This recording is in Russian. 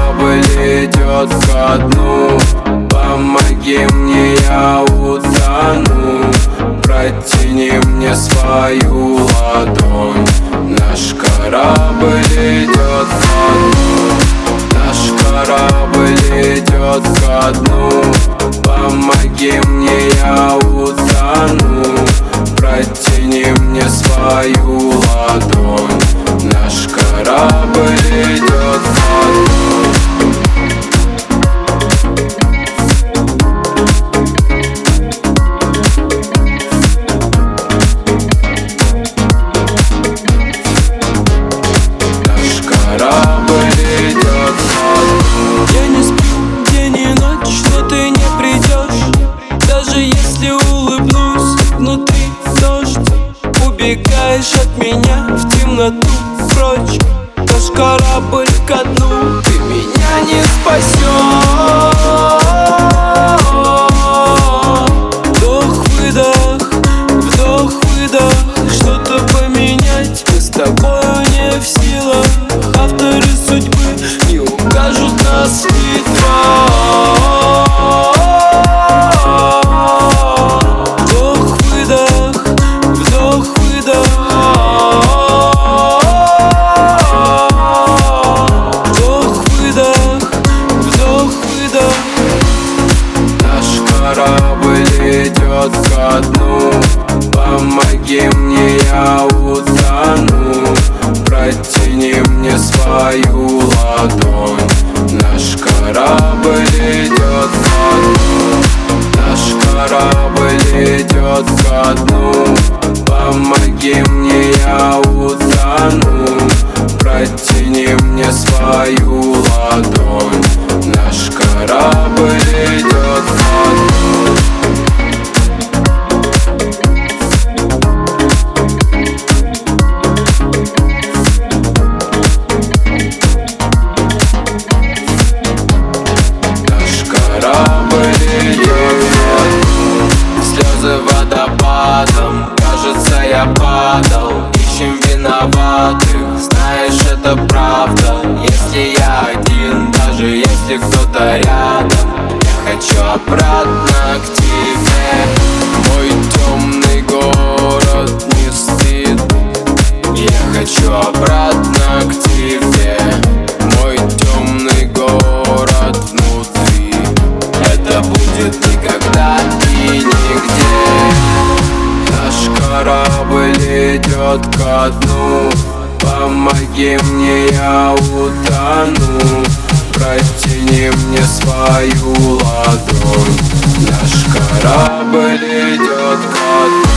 корабль идет ко дну. Помоги мне, я утону. Протяни мне свою ладонь. Наш корабль идет ко дну. Наш корабль идет ко дну. Помоги мне, я утону. Протяни мне свою ладонь. Наш корабль идет ко дну. Если улыбнусь, внутри дождь. Убегаешь от меня в темноту прочь. Наш корабль ко дну. Ты меня не спасешь. Вдох-выдох, вдох-выдох. Что-то поменять мы с тобою не в силах. Авторы судьбы не укажут нас хитро. Корабль идет ко дну. Помоги мне, я утону. Протяни мне свою ладонь. Наш корабль идет ко дну. Наш корабль идет ко дну. Помоги мне, я утону. Протяни мне свою ладонь. Наш корабль идет ко дну. Наш корабль идет ко дну. Слезы водопадом, кажется, я падал. Ищем виноватых, знаешь, это правда. Если я один, даже если кто-то рядом, я хочу обратно к тебе. Мой темный город не стыд. Я хочу обратно к тебе. Мой темный город внутри. Это будет никогда и нигде. Наш корабль идет ко дну. Помоги мне, я утону. Протяни мне свою ладонь. Наш корабль идет ко дну.